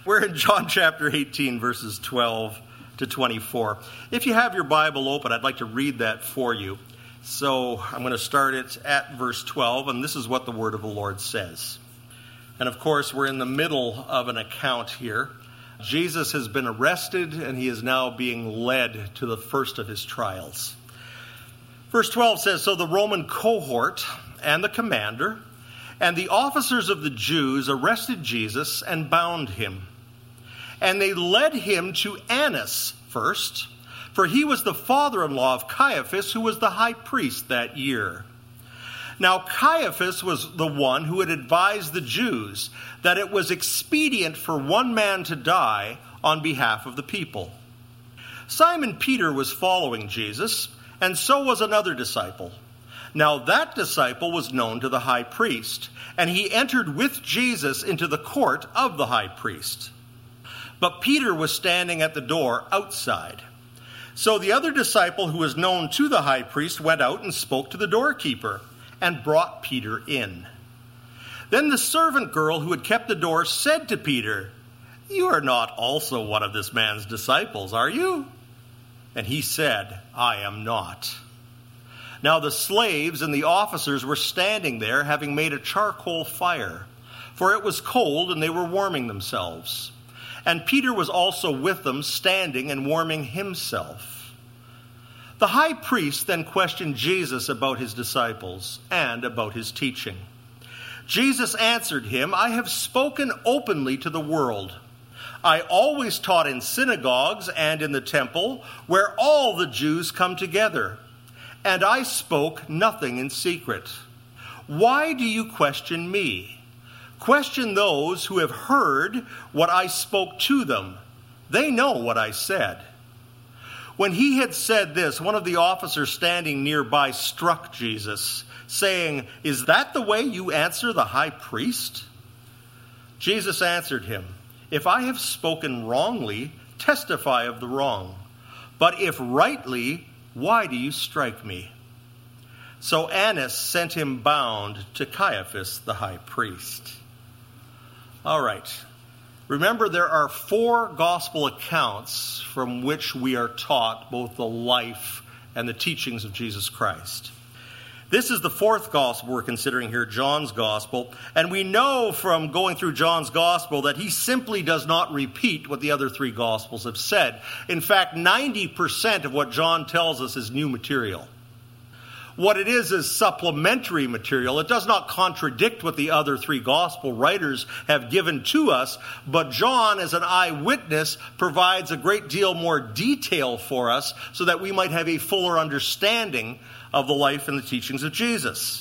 We're in John chapter 18, verses 12 to 24. If you have your Bible open, I'd like to read that for you. So I'm going to start it at verse 12, and this is what the word of the Lord says. And of course, we're in the middle of an account here. Jesus has been arrested, and he is now being led to the first of his trials. Verse 12 says, "So the Roman cohort and the commander and the officers of the Jews arrested Jesus and bound him. And they led him to Annas first, for he was the father-in-law of Caiaphas, who was the high priest that year. Now Caiaphas was the one who had advised the Jews that it was expedient for one man to die on behalf of the people. Simon Peter was following Jesus, and so was another disciple. Now that disciple was known to the high priest, and he entered with Jesus into the court of the high priest. But Peter was standing at the door outside. So the other disciple who was known to the high priest went out and spoke to the doorkeeper and brought Peter in. Then the servant girl who had kept the door said to Peter, 'You are not also one of this man's disciples, are you?' And he said, 'I am not.' Now the slaves and the officers were standing there, having made a charcoal fire, for it was cold and they were warming themselves. And Peter was also with them, standing and warming himself. The high priest then questioned Jesus about his disciples and about his teaching. Jesus answered him, 'I have spoken openly to the world. I always taught in synagogues and in the temple, where all the Jews come together. And I spoke nothing in secret. Why do you question me? Question those who have heard what I spoke to them. They know what I said.' When he had said this, one of the officers standing nearby struck Jesus, saying, 'Is that the way you answer the high priest?' Jesus answered him, 'If I have spoken wrongly, testify of the wrong. But if rightly, why do you strike me?' So Annas sent him bound to Caiaphas the high priest." All right. Remember, there are 4 gospel accounts from which we are taught both the life and the teachings of Jesus Christ. This is the 4th gospel we're considering here, John's gospel. And we know from going through John's gospel that he simply does not repeat what the other 3 gospels have said. In fact, 90% of what John tells us is new material. What it is supplementary material. It does not contradict what the other 3 gospel writers have given to us, but John, as an eyewitness, provides a great deal more detail for us so that we might have a fuller understanding of the life and the teachings of Jesus.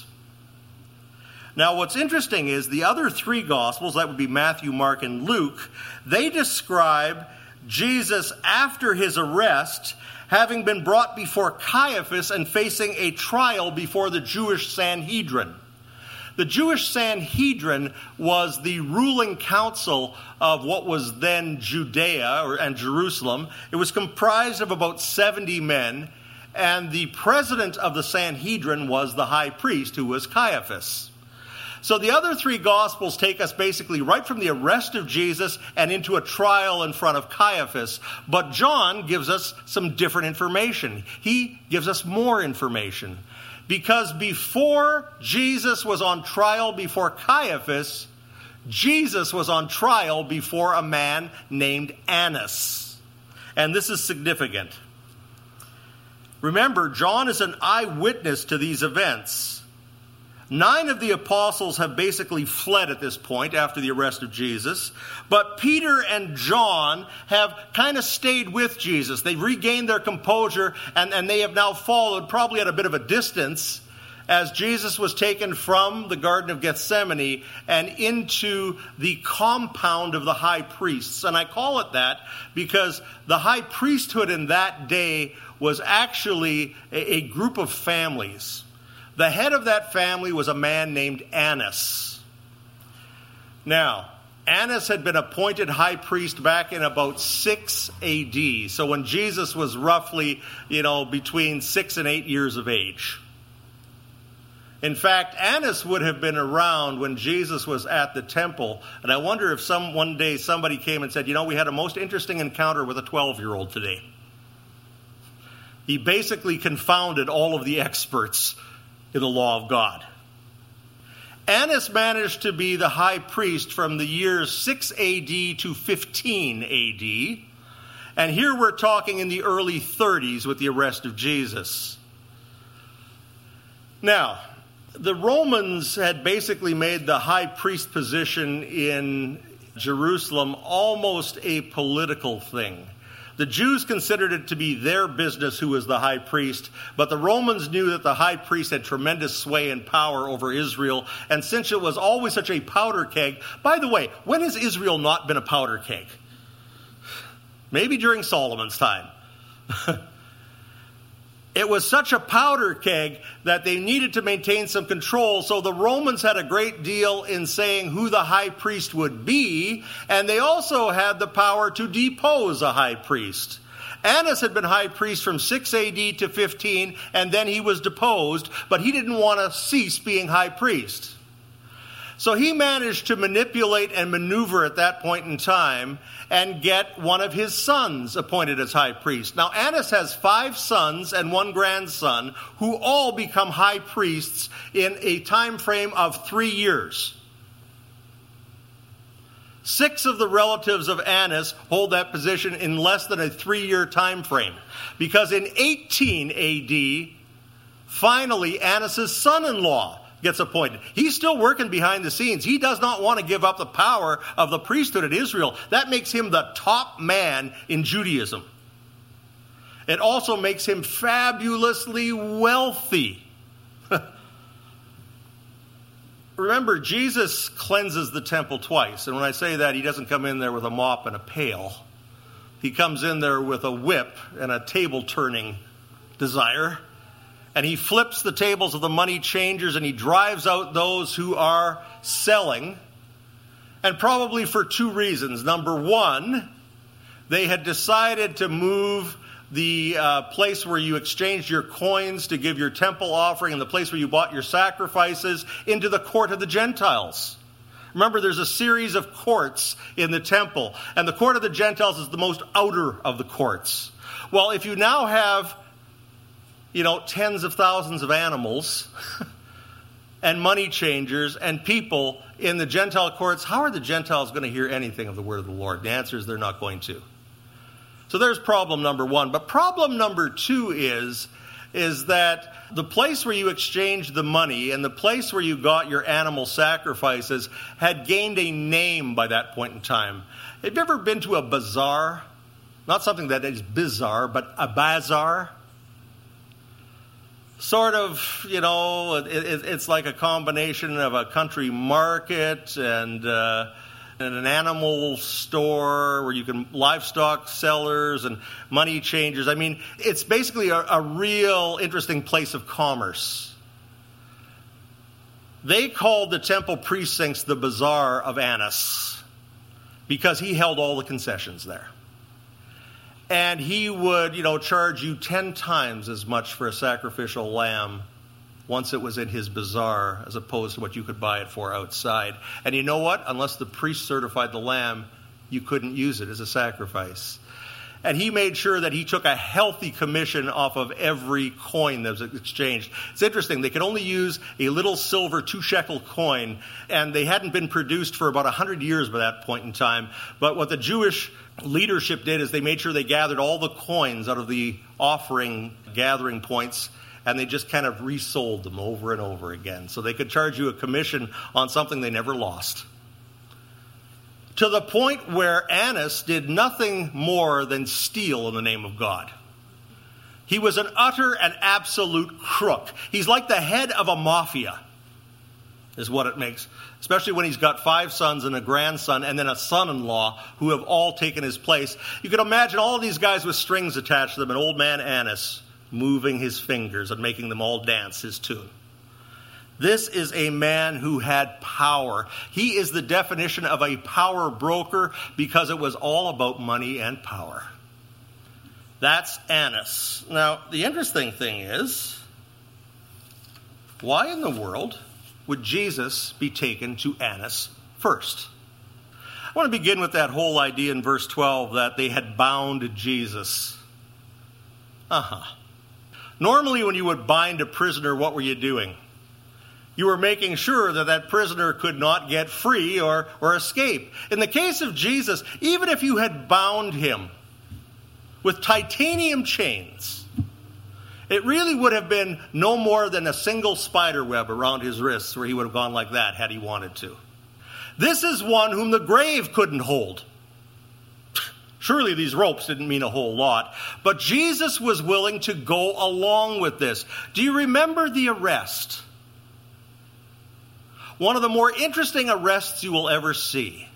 Now, what's interesting is the other 3 gospels, that would be Matthew, Mark, and Luke, they describe Jesus after his arrest having been brought before Caiaphas and facing a trial before the Jewish Sanhedrin. The Jewish Sanhedrin was the ruling council of what was then Judea and Jerusalem. It was comprised of about 70 men, and the president of the Sanhedrin was the high priest, who was Caiaphas. So the other 3 gospels take us basically right from the arrest of Jesus and into a trial in front of Caiaphas. But John gives us some different information. He gives us more information. Because before Jesus was on trial before Caiaphas, Jesus was on trial before a man named Annas. And this is significant. Remember, John is an eyewitness to these events. 9 of the apostles have basically fled at this point after the arrest of Jesus. But Peter and John have kind of stayed with Jesus. They've regained their composure, and they have now followed, probably at a bit of a distance, as Jesus was taken from the Garden of Gethsemane and into the compound of the high priests. And I call it that because the high priesthood in that day was actually a group of families. The head of that family was a man named Annas. Now, Annas had been appointed high priest back in about 6 AD. So when Jesus was roughly, between 6 and 8 years of age. In fact, Annas would have been around when Jesus was at the temple. And I wonder if one day somebody came and said, we had a most interesting encounter with a 12-year-old today. He basically confounded all of the experts in the law of God. Annas managed to be the high priest from the years 6 AD to 15 AD. And here we're talking in the early 30s with the arrest of Jesus. Now, the Romans had basically made the high priest position in Jerusalem almost a political thing. The Jews considered it to be their business who was the high priest, but the Romans knew that the high priest had tremendous sway and power over Israel, and since it was always such a powder keg, by the way, when has Israel not been a powder keg? Maybe during Solomon's time. It was such a powder keg that they needed to maintain some control, so the Romans had a great deal in saying who the high priest would be, and they also had the power to depose a high priest. Annas had been high priest from 6 AD to 15, and then he was deposed, but he didn't want to cease being high priest. So he managed to manipulate and maneuver at that point in time and get one of his sons appointed as high priest. Now, Annas has 5 sons and 1 grandson who all become high priests in a time frame of 3 years. 6 of the relatives of Annas hold that position in less than a 3-year time frame. Because in 18 AD, finally, Annas' son-in-law gets appointed. He's still working behind the scenes. He does not want to give up the power of the priesthood at Israel. That makes him the top man in Judaism. It also makes him fabulously wealthy. Remember, Jesus cleanses the temple twice. And when I say that, he doesn't come in there with a mop and a pail. He comes in there with a whip and a table-turning desire. And he flips the tables of the money changers and he drives out those who are selling. And probably for 2 reasons. Number 1, they had decided to move the place where you exchanged your coins to give your temple offering and the place where you bought your sacrifices into the court of the Gentiles. Remember, there's a series of courts in the temple. And the court of the Gentiles is the most outer of the courts. Well, if you now have tens of thousands of animals and money changers and people in the Gentile courts, how are the Gentiles going to hear anything of the word of the Lord? The answer is they're not going to. So there's problem number 1. But problem number 2 is that the place where you exchanged the money and the place where you got your animal sacrifices had gained a name by that point in time. Have you ever been to a bazaar? Not something that is bizarre, but a bazaar. Sort of, it's like a combination of a country market and an animal store where you can livestock sellers and money changers. I mean, it's basically a real interesting place of commerce. They called the temple precincts the Bazaar of Annas because he held all the concessions there. And he would, charge you 10 times as much for a sacrificial lamb once it was in his bazaar as opposed to what you could buy it for outside. And you know what? Unless the priest certified the lamb, you couldn't use it as a sacrifice. And he made sure that he took a healthy commission off of every coin that was exchanged. It's interesting. They could only use a little silver 2-shekel coin, and they hadn't been produced for about 100 years by that point in time. But what the Jewish leadership did is they made sure they gathered all the coins out of the offering gathering points, and they just kind of resold them over and over again. So they could charge you a commission on something they never lost. To the point where Annas did nothing more than steal in the name of God. He was an utter and absolute crook. He's like the head of a mafia, is what it makes. Especially when he's got 5 sons and a grandson and then a son-in-law who have all taken his place. You can imagine all of these guys with strings attached to them and old man Annas moving his fingers and making them all dance his tune. This is a man who had power. He is the definition of a power broker because it was all about money and power. That's Annas. Now, the interesting thing is, Why in the world would Jesus be taken to Annas first? I want to begin with that whole idea in verse 12 that they had bound Jesus. Normally when you would bind a prisoner, what were you doing? You were making sure that that prisoner could not get free or escape. In the case of Jesus, even if you had bound him with titanium chains, it really would have been no more than a single spider web around his wrists where he would have gone like that had he wanted to. This is one whom the grave couldn't hold. Surely these ropes didn't mean a whole lot, but Jesus was willing to go along with this. Do you remember the arrest? One of the more interesting arrests you will ever see.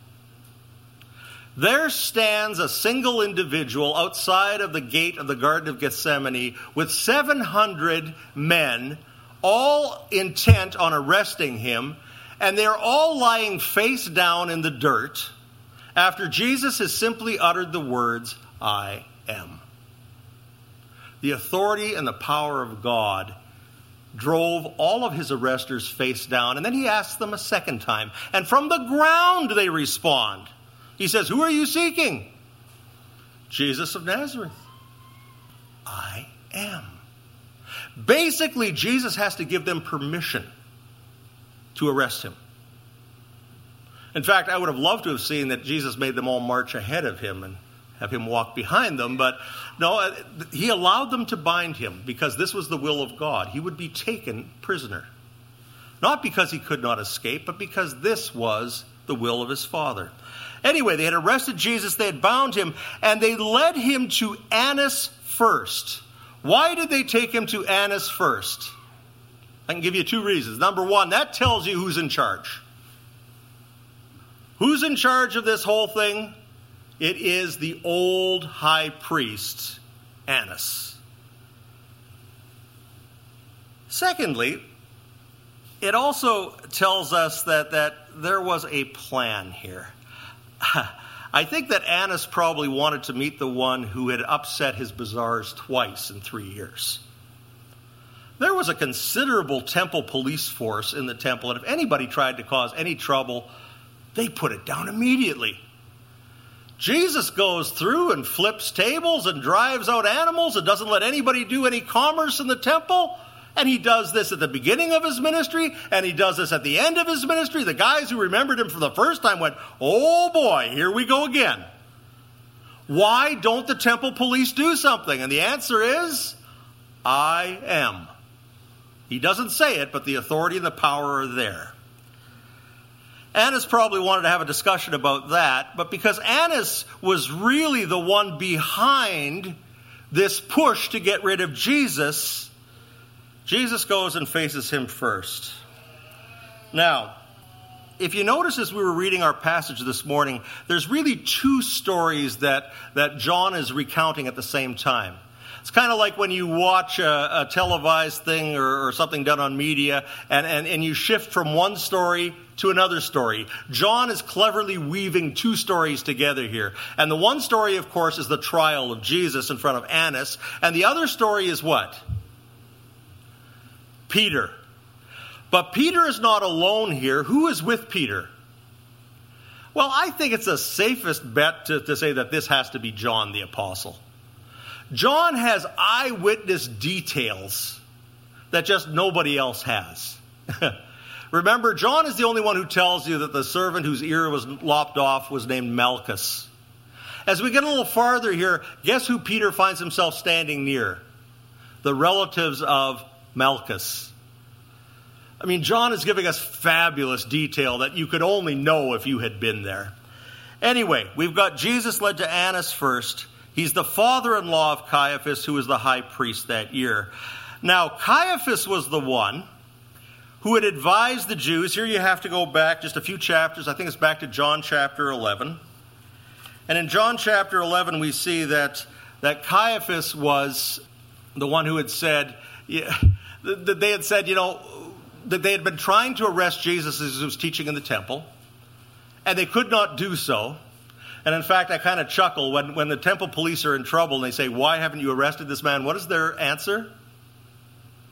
There stands a single individual outside of the gate of the Garden of Gethsemane with 700 men, all intent on arresting him, and they're all lying face down in the dirt after Jesus has simply uttered the words, I am. The authority and the power of God drove all of his arresters face down, and then he asked them a second time, and from the ground they respond. He says, who are you seeking? Jesus of Nazareth. I am. Basically, Jesus has to give them permission to arrest him. In fact, I would have loved to have seen that Jesus made them all march ahead of him and have him walk behind them, but no, he allowed them to bind him because this was the will of God. He would be taken prisoner. Not because he could not escape, but because this was the will of his Father. Anyway, they had arrested Jesus, they had bound him, and they led him to Annas first. Why did they take him to Annas first? I can give you two reasons. Number one, that tells you who's in charge. Who's in charge of this whole thing? It is the old high priest, Annas. Secondly, it also tells us that there was a plan here. I think that Annas probably wanted to meet the one who had upset his bazaars twice in 3 years. There was a considerable temple police force in the temple, and if anybody tried to cause any trouble, they put it down immediately. Jesus goes through and flips tables and drives out animals and doesn't let anybody do any commerce in the temple. And he does this at the beginning of his ministry, and he does this at the end of his ministry. The guys who remembered him for the first time went, oh boy, here we go again. Why don't the temple police do something? And the answer is, I am. He doesn't say it, but the authority and the power are there. Annas probably wanted to have a discussion about that, but because Annas was really the one behind this push to get rid of Jesus, Jesus goes and faces him first. Now, if you notice as we were reading our passage this morning, there's really two stories that John is recounting at the same time. It's kind of like when you watch a televised thing or something done on media and you shift from one story to another story. John is cleverly weaving two stories together here. And the one story, of course, is the trial of Jesus in front of Annas. And the other story is what? Peter. But Peter is not alone here. Who is with Peter? Well, I think it's the safest bet to say that this has to be John the Apostle. John has eyewitness details that just nobody else has. Remember, John is the only one who tells you that the servant whose ear was lopped off was named Malchus. As we get a little farther here, guess who Peter finds himself standing near? The relatives of Malchus. I mean, John is giving us fabulous detail that you could only know if you had been there. Anyway, we've got Jesus led to Annas first. He's the father-in-law of Caiaphas, who was the high priest that year. Now, Caiaphas was the one who had advised the Jews. Here you have to go back just a few chapters. I think it's back to John chapter 11. And in John chapter 11, we see that Caiaphas was the one who had said, that they had said, that they had been trying to arrest Jesus as he was teaching in the temple, and they could not do so. And in fact, I kind of chuckle when the temple police are in trouble and they say, why haven't you arrested this man? What is their answer?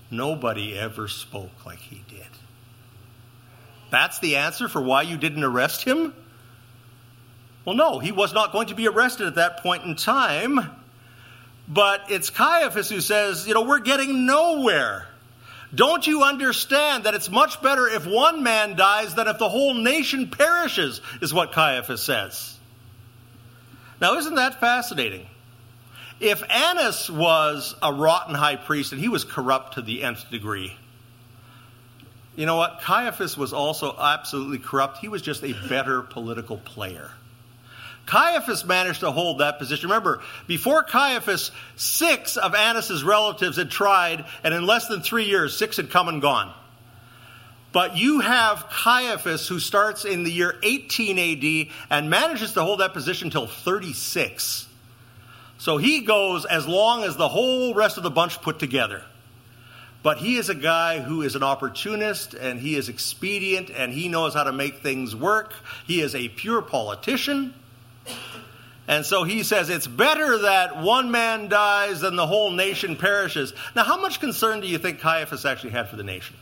Nobody ever spoke like he did. That's the answer for why you didn't arrest him? Well, no, he was not going to be arrested at that point in time. But it's Caiaphas who says, we're getting nowhere. Don't you understand that it's much better if one man dies than if the whole nation perishes, is what Caiaphas says. Now, isn't that fascinating? If Annas was a rotten high priest and he was corrupt to the nth degree, you know what? Caiaphas was also absolutely corrupt. He was just a better political player. Caiaphas managed to hold that position. Remember, before Caiaphas, 6 of Annas' relatives had tried, and in less than 3 years, 6 had come and gone. But you have Caiaphas, who starts in the year 18 AD and manages to hold that position until 36. So he goes as long as the whole rest of the bunch put together. But he is a guy who is an opportunist, and he is expedient, and he knows how to make things work. He is a pure politician. And so he says it's better that one man dies than the whole nation perishes. Now, how much concern do you think Caiaphas actually had for the nation?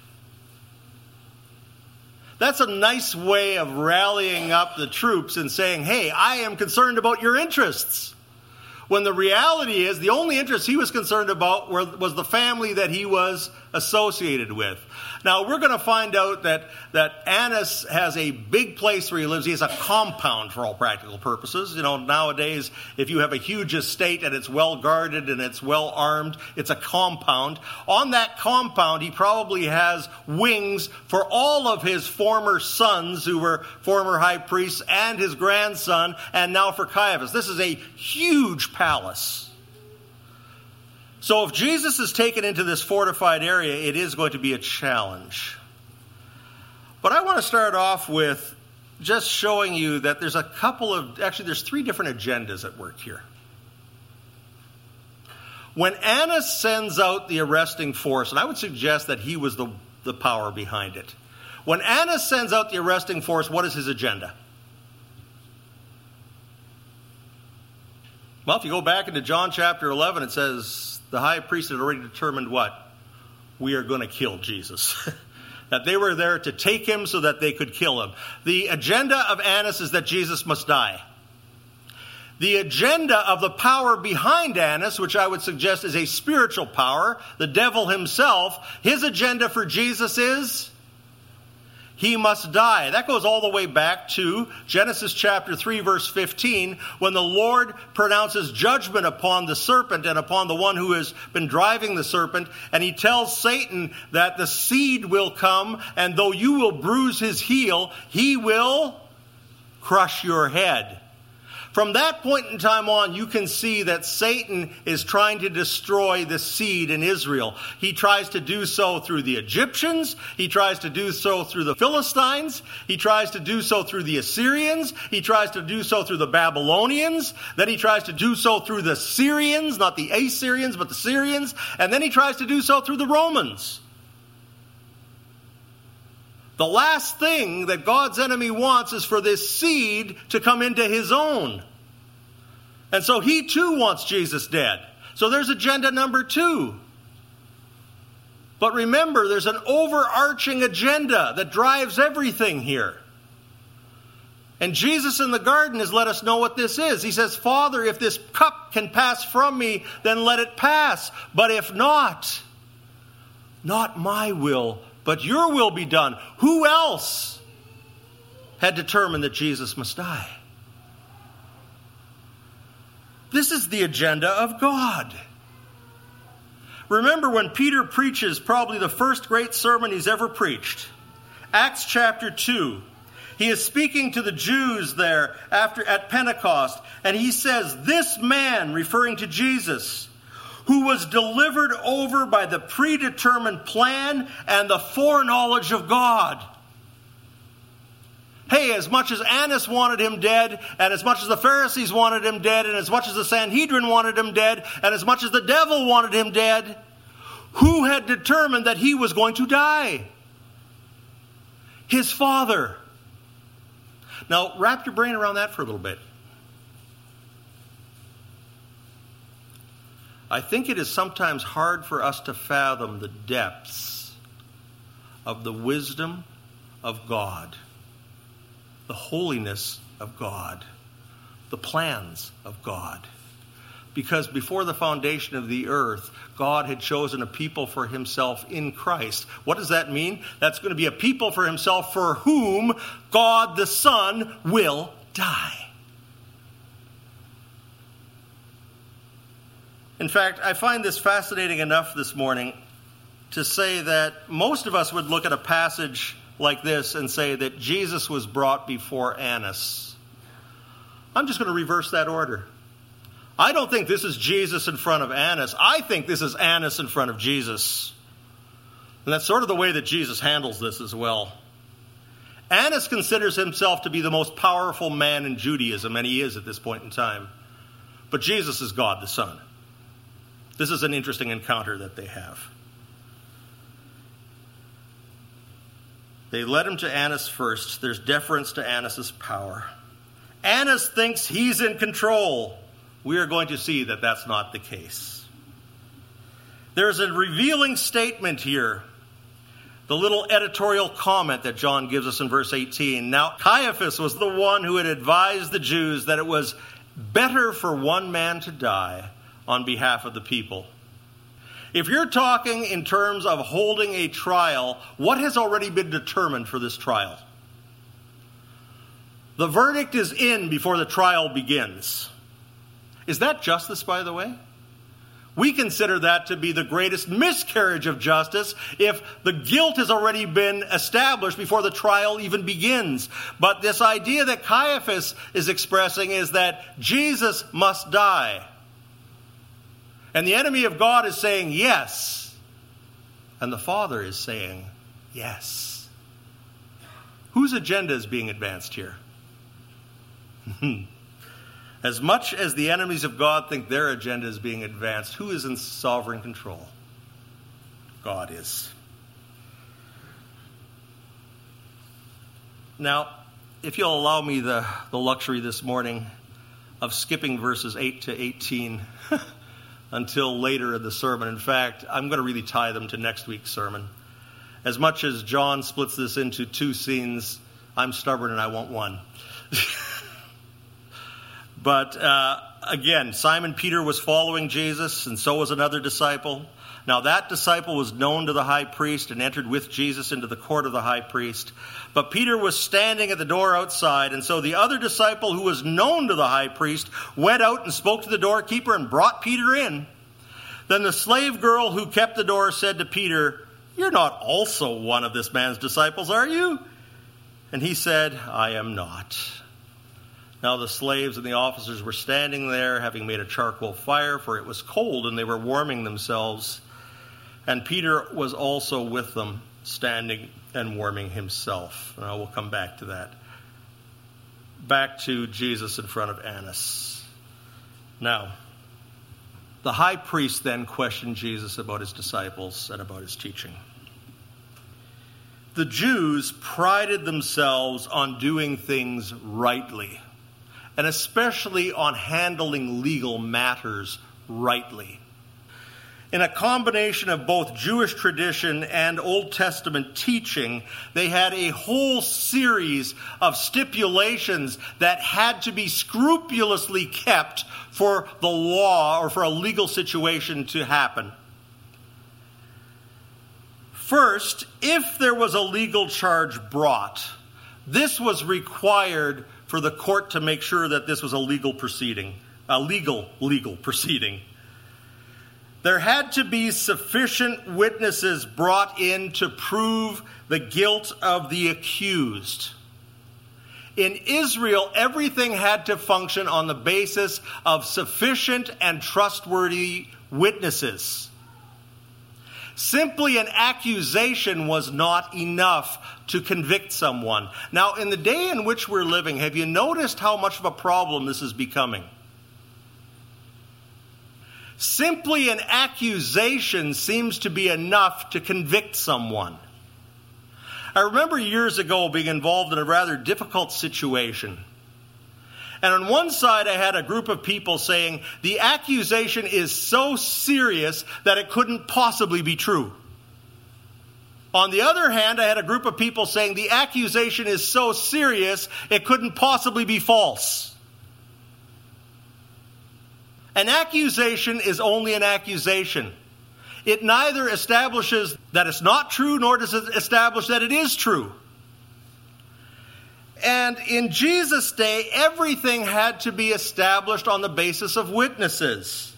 That's a nice way of rallying up the troops and saying, hey, I am concerned about your interests. When the reality is the only interest he was concerned about was the family that he was associated with. Now, we're going to find out that Annas has a big place where he lives. He has a compound for all practical purposes. Nowadays, if you have a huge estate and it's well guarded and it's well armed, it's a compound. On that compound, he probably has wings for all of his former sons who were former high priests and his grandson, and now for Caiaphas. This is a huge palace. So if Jesus is taken into this fortified area, it is going to be a challenge. But I want to start off with just showing you that there's there's 3 different agendas at work here. When Annas sends out the arresting force, and I would suggest that he was the power behind it. When Annas sends out the arresting force, what is his agenda? Well, if you go back into John chapter 11, it says the high priest had already determined what? We are going to kill Jesus. That they were there to take him so that they could kill him. The agenda of Annas is that Jesus must die. The agenda of the power behind Annas, which I would suggest is a spiritual power, the devil himself, his agenda for Jesus is he must die. That goes all the way back to Genesis chapter 3, verse 15, when the Lord pronounces judgment upon the serpent and upon the one who has been driving the serpent. And he tells Satan that the seed will come, and though you will bruise his heel, he will crush your head. From that point in time on, you can see that Satan is trying to destroy the seed in Israel. He tries to do so through the Egyptians. He tries to do so through the Philistines. He tries to do so through the Assyrians. He tries to do so through the Babylonians. Then he tries to do so through the Syrians, not the Assyrians, but the Syrians. And then he tries to do so through the Romans. The last thing that God's enemy wants is for this seed to come into his own. And so he too wants Jesus dead. So there's agenda number 2. But remember, there's an overarching agenda that drives everything here. And Jesus in the garden has let us know what this is. He says, Father, if this cup can pass from me, then let it pass. But if not my will, but your will be done. Who else had determined that Jesus must die? This is the agenda of God. Remember when Peter preaches probably the first great sermon he's ever preached. Acts chapter 2. He is speaking to the Jews there at Pentecost. And he says, this man, referring to Jesus, who was delivered over by the predetermined plan and the foreknowledge of God. Hey, as much as Annas wanted him dead, and as much as the Pharisees wanted him dead, and as much as the Sanhedrin wanted him dead, and as much as the devil wanted him dead, who had determined that he was going to die? His Father. Now, wrap your brain around that for a little bit. I think it is sometimes hard for us to fathom the depths of the wisdom of God, the holiness of God, the plans of God. Because before the foundation of the earth, God had chosen a people for himself in Christ. What does that mean? That's going to be a people for himself for whom God the Son will die. In fact, I find this fascinating enough this morning to say that most of us would look at a passage like this and say that Jesus was brought before Annas. I'm just going to reverse that order. I don't think this is Jesus in front of Annas. I think this is Annas in front of Jesus. And that's sort of the way that Jesus handles this as well. Annas considers himself to be the most powerful man in Judaism, and he is at this point in time. But Jesus is God the Son. This is an interesting encounter that they have. They led him to Annas first. There's deference to Annas' power. Annas thinks he's in control. We are going to see that that's not the case. There's a revealing statement here. The little editorial comment that John gives us in verse 18. Now, Caiaphas was the one who had advised the Jews that it was better for one man to die on behalf of the people. If you're talking in terms of holding a trial, what has already been determined for this trial? The verdict is in before the trial begins. Is that justice, by the way? We consider that to be the greatest miscarriage of justice if the guilt has already been established before the trial even begins. But this idea that Caiaphas is expressing is that Jesus must die. And the enemy of God is saying yes. And the Father is saying yes. Whose agenda is being advanced here? As much as the enemies of God think their agenda is being advanced, who is in sovereign control? God is. Now, if you'll allow me the luxury this morning of skipping verses 8 to 18 until later in the sermon. In fact, I'm going to really tie them to next week's sermon. As much as John splits this into two scenes, I'm stubborn and I want one. But again, Simon Peter was following Jesus, and so was another disciple. Now that disciple was known to the high priest and entered with Jesus into the court of the high priest. But Peter was standing at the door outside, and so the other disciple who was known to the high priest went out and spoke to the doorkeeper and brought Peter in. Then the slave girl who kept the door said to Peter, "You're not also one of this man's disciples, are you?" And he said, "I am not." Now the slaves and the officers were standing there, having made a charcoal fire, for it was cold, and they were warming themselves. And Peter was also with them, standing and warming himself. And I will come back to that. Back to Jesus in front of Annas. Now, the high priest then questioned Jesus about his disciples and about his teaching. The Jews prided themselves on doing things rightly, and especially on handling legal matters rightly. In a combination of both Jewish tradition and Old Testament teaching, they had a whole series of stipulations that had to be scrupulously kept for the law or for a legal situation to happen. First, if there was a legal charge brought, this was required for the court to make sure that this was a legal proceeding, a legal proceeding. There had to be sufficient witnesses brought in to prove the guilt of the accused. In Israel, everything had to function on the basis of sufficient and trustworthy witnesses. Simply an accusation was not enough to convict someone. Now, in the day in which we're living, have you noticed how much of a problem this is becoming? Simply an accusation seems to be enough to convict someone. I remember years ago being involved in a rather difficult situation. And on one side, I had a group of people saying, the accusation is so serious that it couldn't possibly be true. On the other hand, I had a group of people saying, the accusation is so serious, it couldn't possibly be false. An accusation is only an accusation. It neither establishes that it's not true, nor does it establish that it is true. And in Jesus' day, everything had to be established on the basis of witnesses.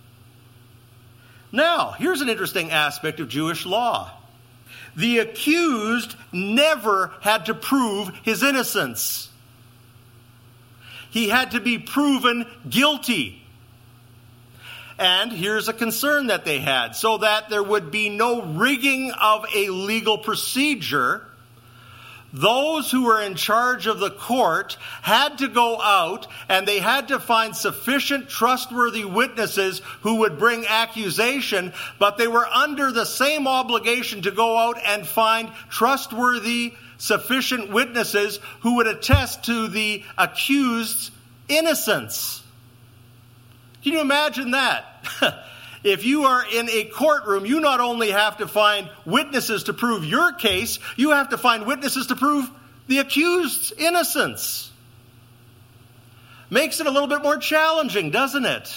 Now, here's an interesting aspect of Jewish law. The accused never had to prove his innocence. He had to be proven guilty. And here's a concern that they had, so that there would be no rigging of a legal procedure. Those who were in charge of the court had to go out and they had to find sufficient trustworthy witnesses who would bring accusation, but they were under the same obligation to go out and find trustworthy, sufficient witnesses who would attest to the accused's innocence. Can you imagine that? If you are in a courtroom, you not only have to find witnesses to prove your case, you have to find witnesses to prove the accused's innocence. Makes it a little bit more challenging, doesn't it?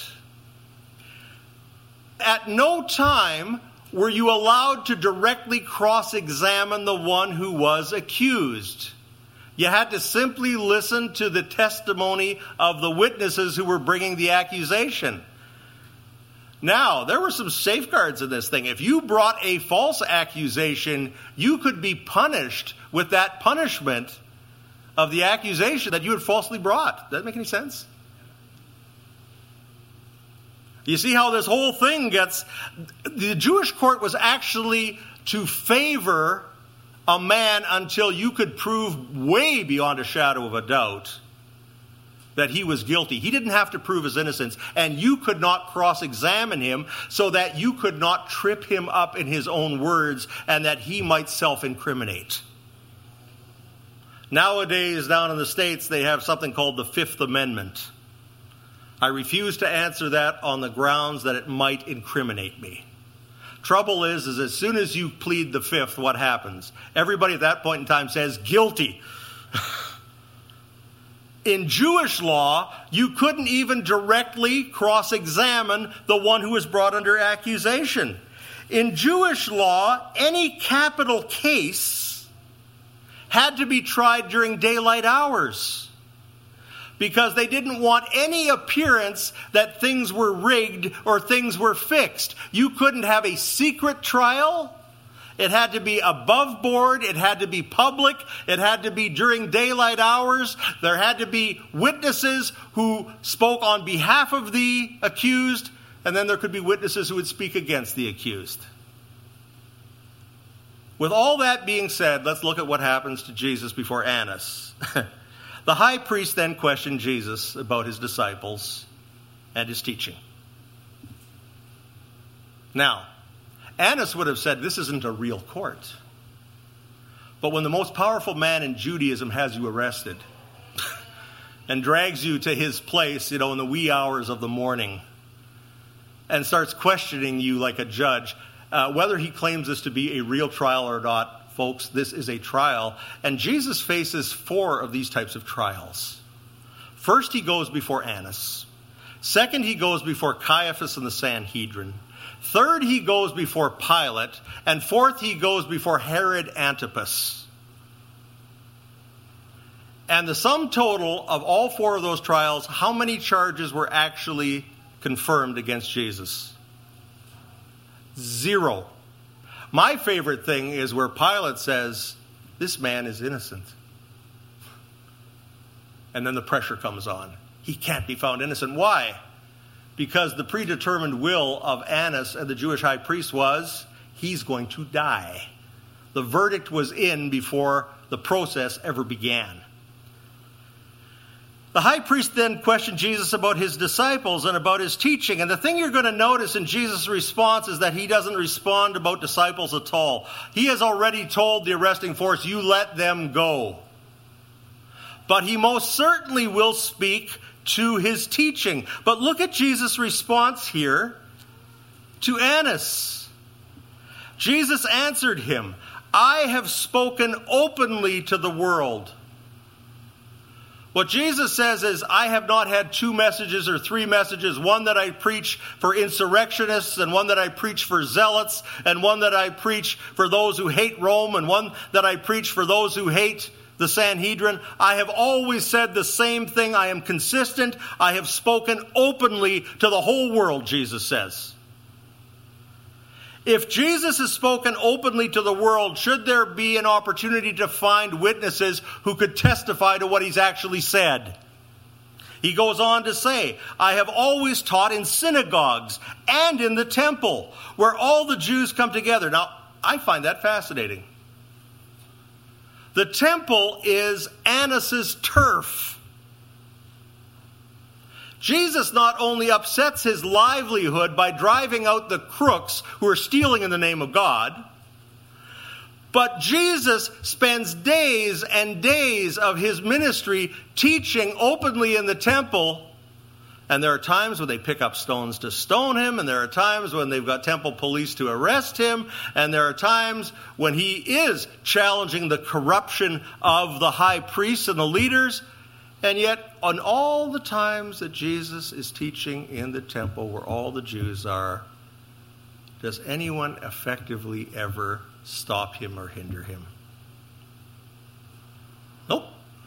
At no time were you allowed to directly cross-examine the one who was accused. You had to simply listen to the testimony of the witnesses who were bringing the accusation. Now, there were some safeguards in this thing. If you brought a false accusation, you could be punished with that punishment of the accusation that you had falsely brought. Does that make any sense? You see how this whole thing gets... The Jewish court was actually to favor a man until you could prove way beyond a shadow of a doubt that he was guilty. He didn't have to prove his innocence, and you could not cross-examine him so that you could not trip him up in his own words and that he might self-incriminate. Nowadays, down in the States, they have something called the Fifth Amendment. I refuse to answer that on the grounds that it might incriminate me. Trouble is as soon as you plead the fifth, what happens? Everybody at that point in time says, guilty. In Jewish law, you couldn't even directly cross-examine the one who was brought under accusation. In Jewish law, any capital case had to be tried during daylight hours because they didn't want any appearance that things were rigged or things were fixed. You couldn't have a secret trial. It had to be above board. It had to be public. It had to be during daylight hours. There had to be witnesses who spoke on behalf of the accused, and then there could be witnesses who would speak against the accused. With all that being said, let's look at what happens to Jesus before Annas. The high priest then questioned Jesus about his disciples and his teaching. Now, Annas would have said, this isn't a real court. But when the most powerful man in Judaism has you arrested and drags you to his place, in the wee hours of the morning and starts questioning you like a judge, whether he claims this to be a real trial or not, folks, this is a trial. And Jesus faces 4 of these types of trials. First, he goes before Annas. Second, he goes before Caiaphas and the Sanhedrin. Third, he goes before Pilate. And fourth, he goes before Herod Antipas. And the sum total of all 4 of those trials, how many charges were actually confirmed against Jesus? 0. My favorite thing is where Pilate says, this man is innocent. And then the pressure comes on. He can't be found innocent. Why? Because the predetermined will of Annas and the Jewish high priest was, he's going to die. The verdict was in before the process ever began. The high priest then questioned Jesus about his disciples and about his teaching. And the thing you're going to notice in Jesus' response is that he doesn't respond about disciples at all. He has already told the arresting force, you let them go. but he most certainly will speak to his teaching. But look at Jesus' response here to Annas. Jesus answered him, I have spoken openly to the world. What Jesus says is, I have not had 2 messages or 3 messages, one that I preach for insurrectionists, and one that I preach for zealots, and one that I preach for those who hate Rome, and one that I preach for those who hate the Sanhedrin. I have always said the same thing. I am consistent. I have spoken openly to the whole world, Jesus says. If Jesus has spoken openly to the world, should there be an opportunity to find witnesses who could testify to what he's actually said? He goes on to say, I have always taught in synagogues and in the temple, where all the Jews come together. Now, I find that fascinating. The temple is Annas' turf. Jesus not only upsets his livelihood by driving out the crooks who are stealing in the name of God, but Jesus spends days and days of his ministry teaching openly in the temple. And there are times when they pick up stones to stone him, and there are times when they've got temple police to arrest him, and there are times when he is challenging the corruption of the high priests and the leaders. And yet, on all the times that Jesus is teaching in the temple where all the Jews are, does anyone effectively ever stop him or hinder him? Nope.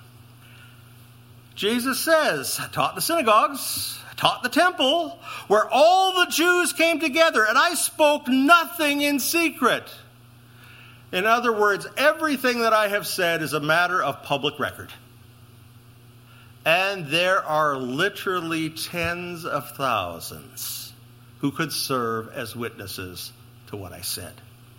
Jesus says, I taught in the synagogues, I taught in the temple, where all the Jews came together, and I spoke nothing in secret. In other words, everything that I have said is a matter of public record. And there are literally tens of thousands who could serve as witnesses to what I said.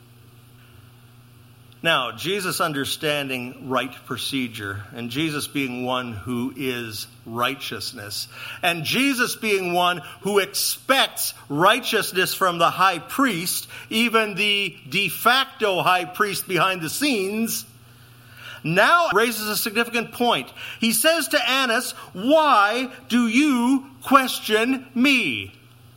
Now, Jesus understanding right procedure, and Jesus being one who is righteousness, and Jesus being one who expects righteousness from the high priest, even the de facto high priest behind the scenes, now raises a significant point. He says to Annas, why do you question me?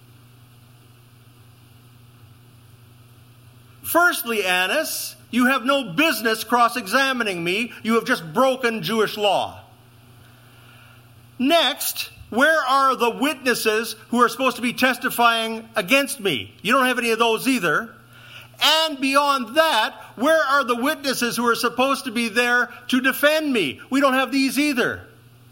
Firstly, Annas, you have no business cross-examining me. You have just broken Jewish law. Next, where are the witnesses who are supposed to be testifying against me? You don't have any of those either. And beyond that, where are the witnesses who are supposed to be there to defend me? We don't have these either.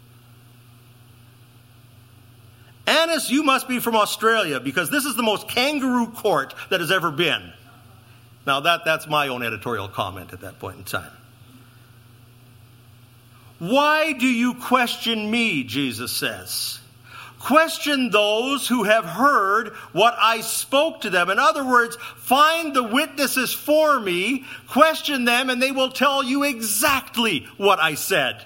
Annas, you must be from Australia, because this is the most kangaroo court that has ever been. Now, that's my own editorial comment at that point in time. Why do you question me, Jesus says? Question those who have heard what I spoke to them. In other words, find the witnesses for me, question them, and they will tell you exactly what I said.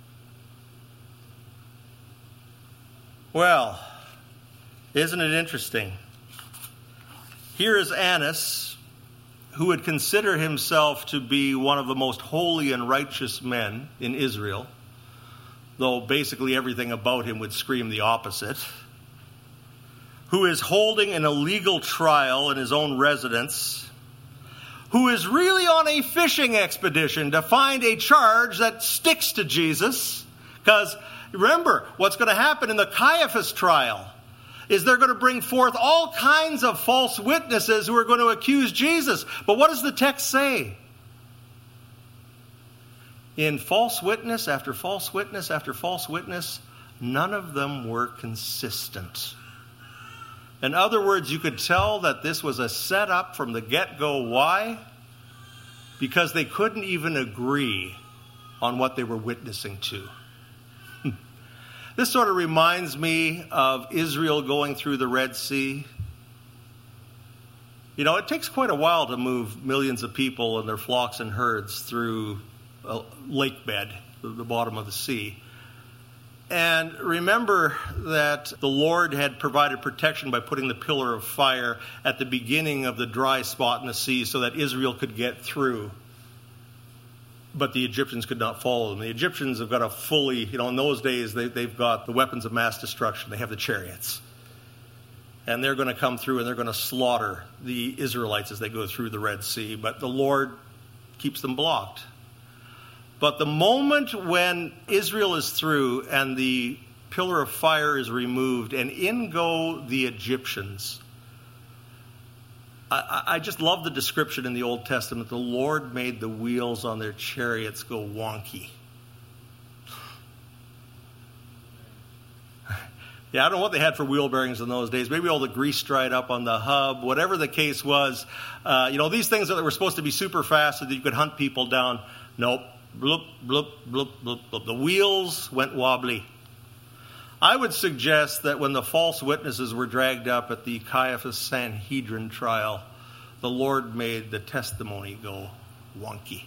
Well, isn't it interesting? Here is Annas, who would consider himself to be one of the most holy and righteous men in Israel, though basically everything about him would scream the opposite, who is holding an illegal trial in his own residence, who is really on a fishing expedition to find a charge that sticks to Jesus. Because remember, what's going to happen in the Caiaphas trial is they're going to bring forth all kinds of false witnesses who are going to accuse Jesus. But what does the text say? In false witness after false witness after false witness, none of them were consistent. In other words, you could tell that this was a setup from the get-go. Why? Because they couldn't even agree on what they were witnessing to. This sort of reminds me of Israel going through the Red Sea. You know, it takes quite a while to move millions of people and their flocks and herds through a lake bed, the bottom of the sea. And remember that the Lord had provided protection by putting the pillar of fire at the beginning of the dry spot in the sea so that Israel could get through. but the Egyptians could not follow them. The Egyptians have got a fully, in those days, they've got the weapons of mass destruction. They have the chariots. And they're going to come through and they're going to slaughter the Israelites as they go through the Red Sea. But the Lord keeps them blocked. But the moment when Israel is through and the pillar of fire is removed and in go the Egyptians, I just love the description in the Old Testament. The Lord made the wheels on their chariots go wonky. Yeah, I don't know what they had for wheel bearings in those days. Maybe all the grease dried up on the hub. Whatever the case was, these things that were supposed to be super fast so that you could hunt people down. Nope. Bloop, bloop, bloop, bloop, bloop. The wheels went wobbly. I would suggest that when the false witnesses were dragged up at the Caiaphas Sanhedrin trial, the Lord made the testimony go wonky.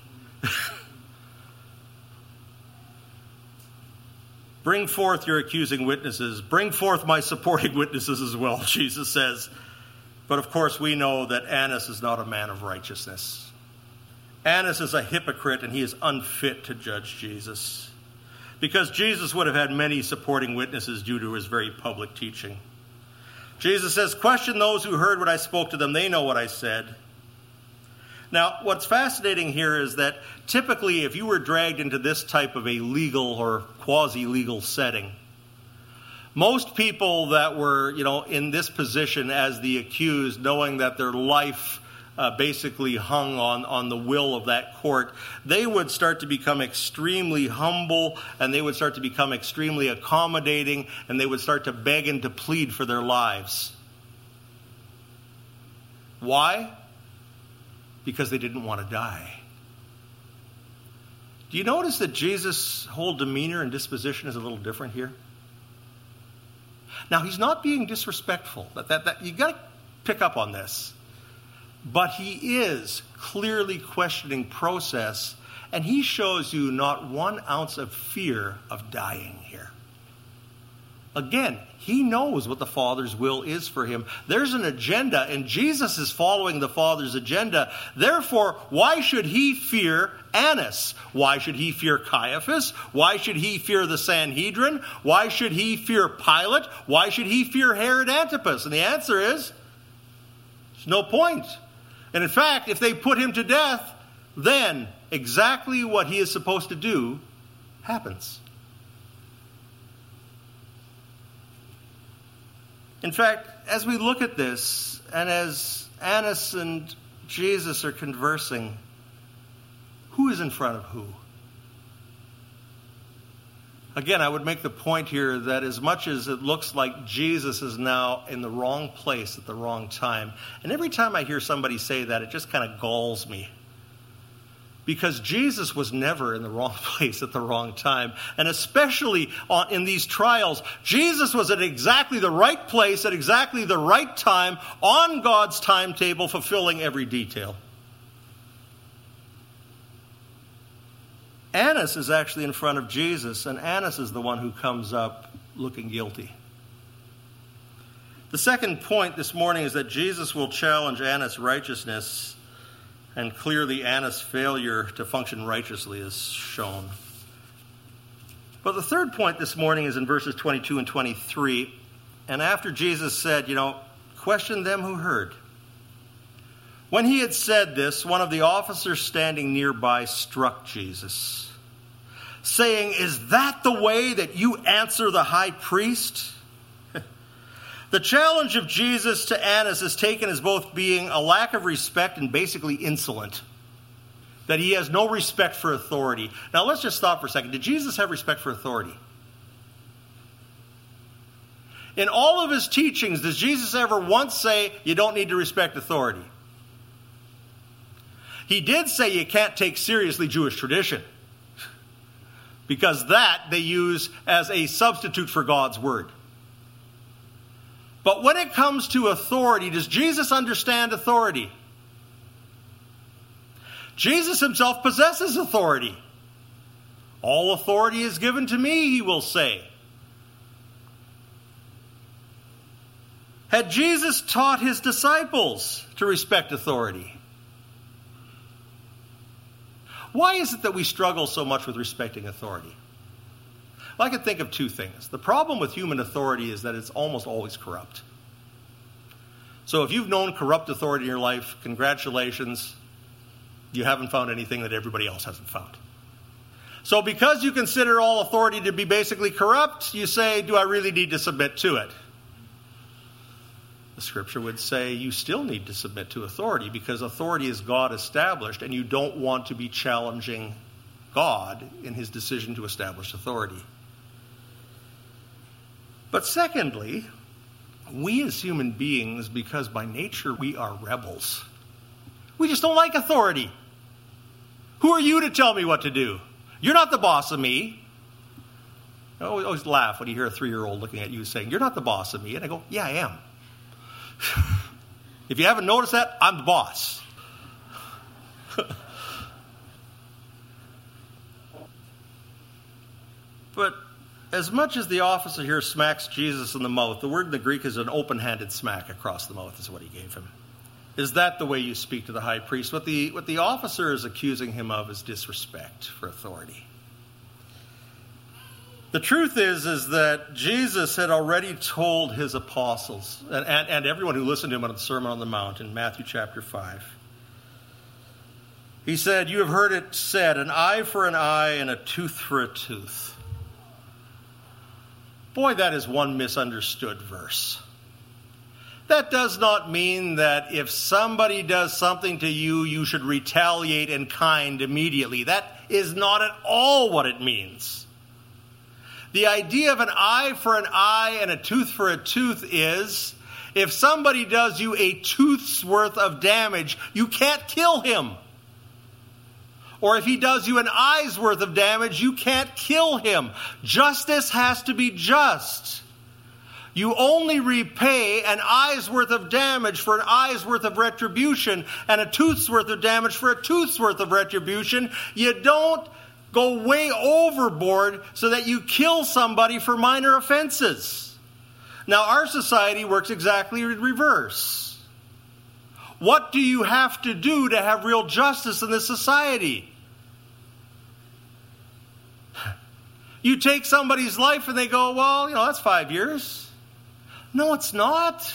Bring forth your accusing witnesses. Bring forth my supporting witnesses as well, Jesus says. But of course we know that Annas is not a man of righteousness. Annas is a hypocrite and he is unfit to judge Jesus. Because Jesus would have had many supporting witnesses due to his very public teaching. Jesus says, question those who heard what I spoke to them. They know what I said. Now, what's fascinating here is that typically if you were dragged into this type of a legal or quasi-legal setting, most people that were, in this position as the accused, knowing that their life basically hung on the will of that court, they would start to become extremely humble and they would start to become extremely accommodating and they would start to beg and to plead for their lives. Why? Because they didn't want to die. Do you notice that Jesus' whole demeanor and disposition is a little different here? Now, he's not being disrespectful. You got to pick up on this. But he is clearly questioning process, and he shows you not 1 ounce of fear of dying here. Again, he knows what the Father's will is for him. There's an agenda, and Jesus is following the Father's agenda. Therefore, why should he fear Annas? Why should he fear Caiaphas? Why should he fear the Sanhedrin? Why should he fear Pilate? Why should he fear Herod Antipas? And the answer is, there's no point. And in fact, if they put him to death, then exactly what he is supposed to do happens. In fact, as we look at this, and as Annas and Jesus are conversing, who is in front of who? Again, I would make the point here that as much as it looks like Jesus is now in the wrong place at the wrong time, and every time I hear somebody say that, it just kind of galls me. Because Jesus was never in the wrong place at the wrong time. And especially in these trials, Jesus was at exactly the right place at exactly the right time on God's timetable, fulfilling every detail. Annas is actually in front of Jesus, and Annas is the one who comes up looking guilty. The second point this morning is that Jesus will challenge Annas' righteousness, and clearly Annas' failure to function righteously is shown. But the third point this morning is in verses 22 and 23. And after Jesus said, question them who heard. When he had said this, one of the officers standing nearby struck Jesus, saying, "Is that the way that you answer the high priest?" The challenge of Jesus to Annas is taken as both being a lack of respect and basically insolent. That he has no respect for authority. Now let's just stop for a second. Did Jesus have respect for authority? In all of his teachings, does Jesus ever once say, you don't need to respect authority? He did say you can't take seriously Jewish tradition. Because that they use as a substitute for God's word. But when it comes to authority, does Jesus understand authority? Jesus himself possesses authority. All authority is given to me, he will say. Had Jesus taught his disciples to respect authority? Why is it that we struggle so much with respecting authority? Well, I can think of two things. The problem with human authority is that it's almost always corrupt. So if you've known corrupt authority in your life, congratulations, you haven't found anything that everybody else hasn't found. So because you consider all authority to be basically corrupt, you say, do I really need to submit to it? The scripture would say you still need to submit to authority because authority is God established, and you don't want to be challenging God in his decision to establish authority. But secondly, we as human beings, because by nature we are rebels, we just don't like authority. Who are you to tell me what to do? You're not the boss of me. I always laugh when you hear a 3-year-old looking at you saying, you're not the boss of me. And I go, yeah, I am. If you haven't noticed that, I'm the boss. But as much as the officer here smacks Jesus in the mouth, the word in the Greek is an open-handed smack across the mouth is what he gave him. Is that the way you speak to the high priest? What the officer is accusing him of is disrespect for authority. The truth is that Jesus had already told his apostles and everyone who listened to him on the Sermon on the Mount in Matthew chapter 5. He said, you have heard it said, an eye for an eye and a tooth for a tooth. Boy, that is one misunderstood verse. That does not mean that if somebody does something to you, you should retaliate in kind immediately. That is not at all what it means. The idea of an eye for an eye and a tooth for a tooth is, if somebody does you a tooth's worth of damage, you can't kill him. Or if he does you an eye's worth of damage, you can't kill him. Justice has to be just. You only repay an eye's worth of damage for an eye's worth of retribution and a tooth's worth of damage for a tooth's worth of retribution. You don't go way overboard so that you kill somebody for minor offenses. Now, our society works exactly in reverse. What do you have to do to have real justice in this society? You take somebody's life and they go, well, that's 5 years. No, it's not.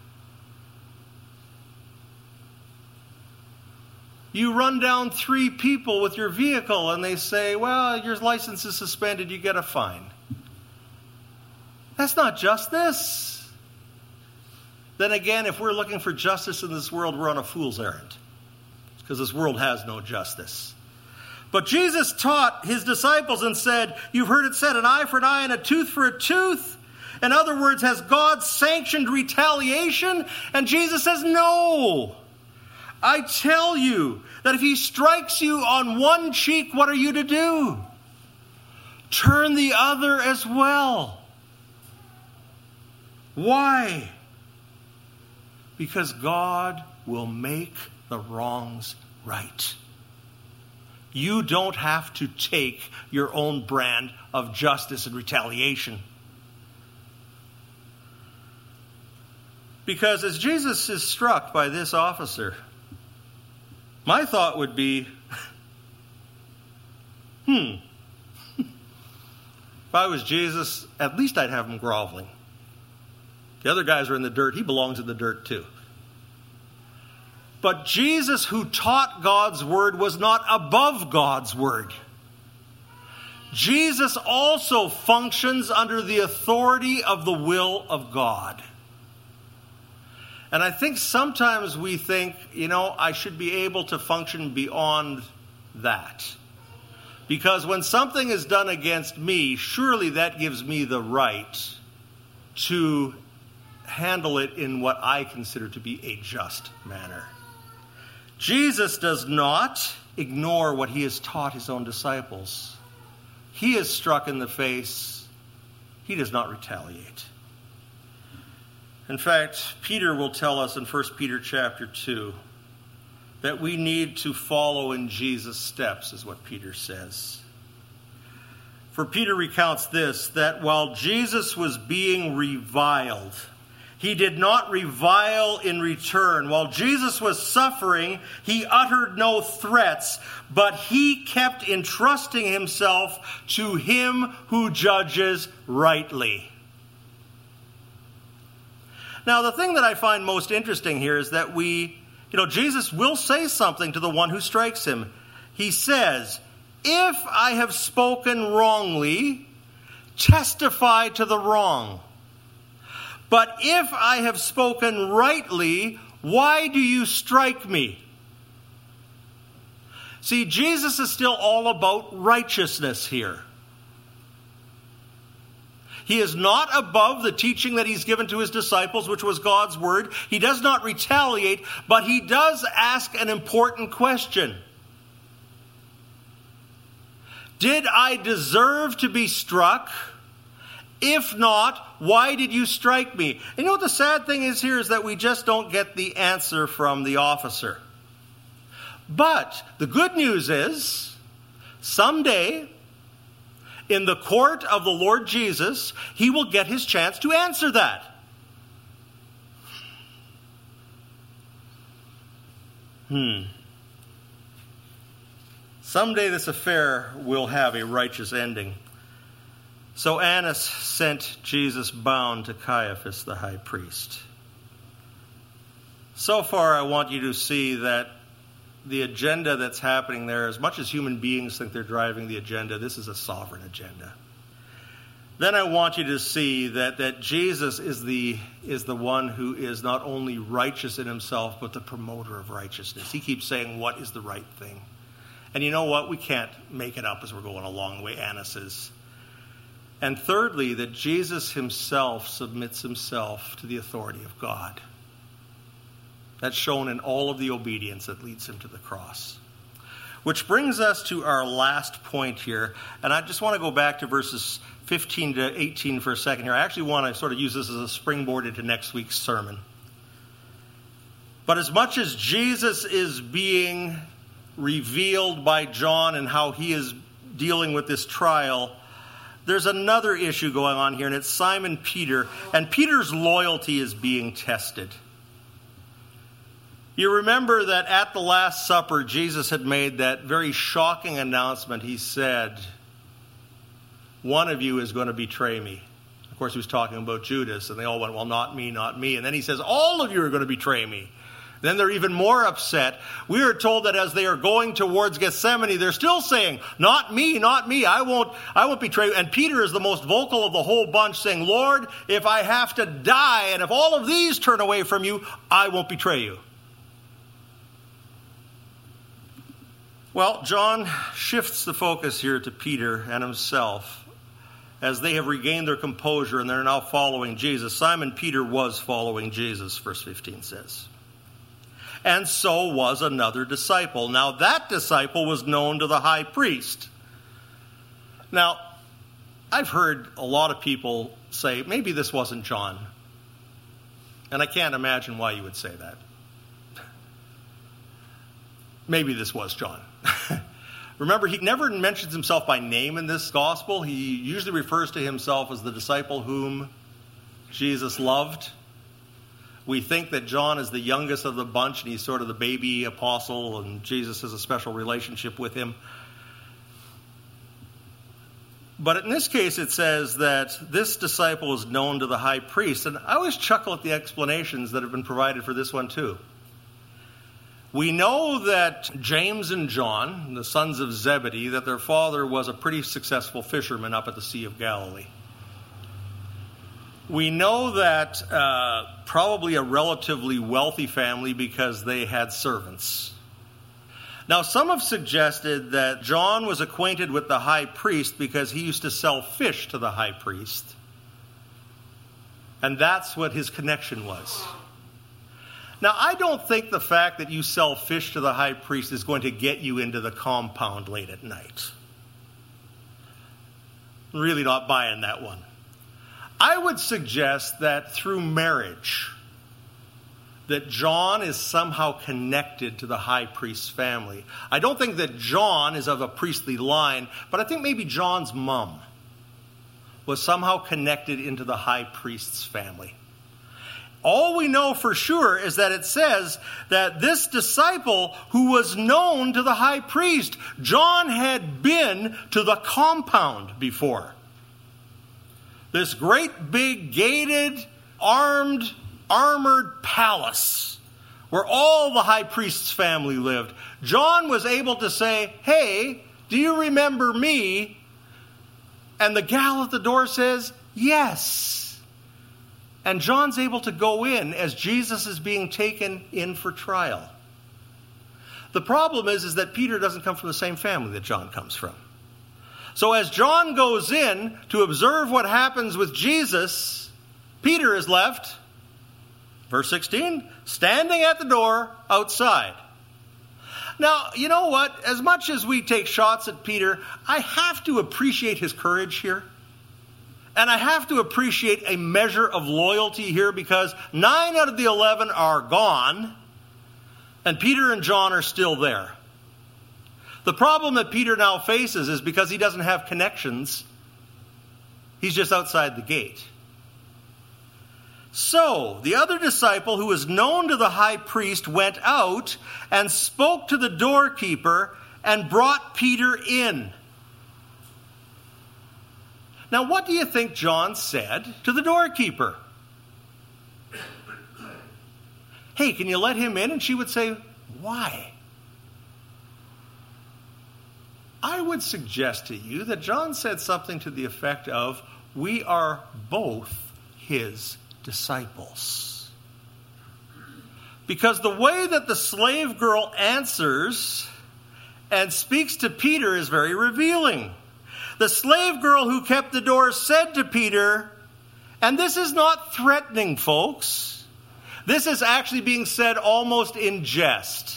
You run down 3 people with your vehicle and they say, well, your license is suspended, you get a fine. That's not justice. Then again, if we're looking for justice in this world, we're on a fool's errand. Because this world has no justice. But Jesus taught his disciples and said, you've heard it said, an eye for an eye and a tooth for a tooth. In other words, has God sanctioned retaliation? And Jesus says, no. I tell you that if he strikes you on one cheek, what are you to do? Turn the other as well. Why? Because God will make the wrongs right. You don't have to take your own brand of justice and retaliation. Because as Jesus is struck by this officer, my thought would be, if I was Jesus, at least I'd have him groveling. The other guys are in the dirt. He belongs in the dirt too. But Jesus, who taught God's word, was not above God's word. Jesus also functions under the authority of the will of God. And I think sometimes we think, I should be able to function beyond that. Because when something is done against me, surely that gives me the right to handle it in what I consider to be a just manner. Jesus does not ignore what he has taught his own disciples. He is struck in the face. He does not retaliate. In fact, Peter will tell us in 1 Peter chapter 2 that we need to follow in Jesus' steps, is what Peter says. For Peter recounts this, that while Jesus was being reviled, He did not revile in return. While Jesus was suffering, he uttered no threats, but he kept entrusting himself to him who judges rightly. Now, the thing that I find most interesting here is that Jesus will say something to the one who strikes him. He says, "If I have spoken wrongly, testify to the wrong. But if I have spoken rightly, why do you strike me?" See, Jesus is still all about righteousness here. He is not above the teaching that he's given to his disciples, which was God's word. He does not retaliate, but he does ask an important question. Did I deserve to be struck? If not, why did you strike me? And you know what the sad thing is here is that we just don't get the answer from the officer. But the good news is, someday, in the court of the Lord Jesus, he will get his chance to answer that. Someday this affair will have a righteous ending. So Annas sent Jesus bound to Caiaphas, the high priest. So far, I want you to see that the agenda that's happening there, as much as human beings think they're driving the agenda, this is a sovereign agenda. Then I want you to see that Jesus is the one who is not only righteous in himself, but the promoter of righteousness. He keeps saying, what is the right thing? And you know what? We can't make it up as we're going along the way Annas is. And thirdly, that Jesus himself submits himself to the authority of God. That's shown in all of the obedience that leads him to the cross. Which brings us to our last point here. And I just want to go back to verses 15 to 18 for a second here. I actually want to sort of use this as a springboard into next week's sermon. But as much as Jesus is being revealed by John and how he is dealing with this trial, there's another issue going on here, and it's Simon Peter. And Peter's loyalty is being tested. You remember that at the Last Supper, Jesus had made that very shocking announcement. He said, one of you is going to betray me. Of course, he was talking about Judas, and they all went, well, not me, not me. And then he says, all of you are going to betray me. Then they're even more upset. We are told that as they are going towards Gethsemane, they're still saying, not me, not me. I won't betray you. And Peter is the most vocal of the whole bunch, saying, Lord, if I have to die, and if all of these turn away from you, I won't betray you. Well, John shifts the focus here to Peter and himself as they have regained their composure and they're now following Jesus. Simon Peter was following Jesus, verse 15 says. And so was another disciple. Now that disciple was known to the high priest. Now, I've heard a lot of people say, maybe this wasn't John. And I can't imagine why you would say that. Maybe this was John. Remember, he never mentions himself by name in this gospel. He usually refers to himself as the disciple whom Jesus loved. We think that John is the youngest of the bunch, and he's sort of the baby apostle, and Jesus has a special relationship with him. But in this case, it says that this disciple is known to the high priest. And I always chuckle at the explanations that have been provided for this one, too. We know that James and John, the sons of Zebedee, that their father was a pretty successful fisherman up at the Sea of Galilee. We know that probably a relatively wealthy family because they had servants. Now, some have suggested that John was acquainted with the high priest because he used to sell fish to the high priest. And that's what his connection was. Now, I don't think the fact that you sell fish to the high priest is going to get you into the compound late at night. I'm really not buying that one. I would suggest that through marriage, that John is somehow connected to the high priest's family. I don't think that John is of a priestly line, but I think maybe John's mom was somehow connected into the high priest's family. All we know for sure is that it says that this disciple who was known to the high priest, John had been to the compound before. This great big gated, armored palace where all the high priest's family lived. John was able to say, "Hey, do you remember me?" And the gal at the door says, "Yes." And John's able to go in as Jesus is being taken in for trial. The problem is that Peter doesn't come from the same family that John comes from. So as John goes in to observe what happens with Jesus, Peter is left, verse 16, standing at the door outside. Now, you know what? As much as we take shots at Peter, I have to appreciate his courage here. And I have to appreciate a measure of loyalty here, because 9 out of the 11 are gone, and Peter and John are still there. The problem that Peter now faces is because he doesn't have connections, he's just outside the gate. So, the other disciple who was known to the high priest went out and spoke to the doorkeeper and brought Peter in. Now, what do you think John said to the doorkeeper? "Hey, can you let him in?" And she would say, "Why?" I would suggest to you that John said something to the effect of, "We are both his disciples." Because the way that the slave girl answers and speaks to Peter is very revealing. The slave girl who kept the door said to Peter, and this is not threatening, folks. This is actually being said almost in jest.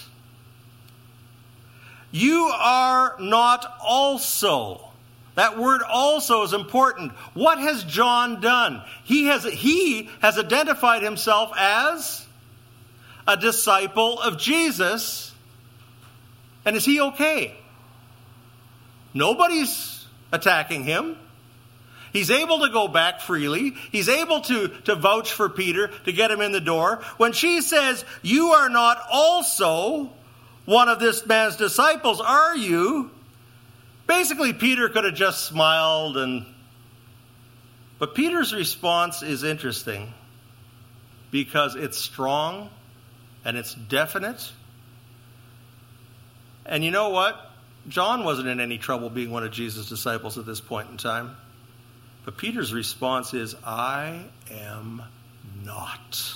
"You are not also." That word "also" is important. What has John done? He has identified himself as a disciple of Jesus. And is he okay? Nobody's attacking him. He's able to go back freely. He's able to vouch for Peter, to get him in the door. When she says, "You are not also one of this man's disciples, are you?" Basically, Peter could have just smiled, but Peter's response is interesting because it's strong and it's definite. And you know what? John wasn't in any trouble being one of Jesus' disciples at this point in time. But Peter's response is, "I am not."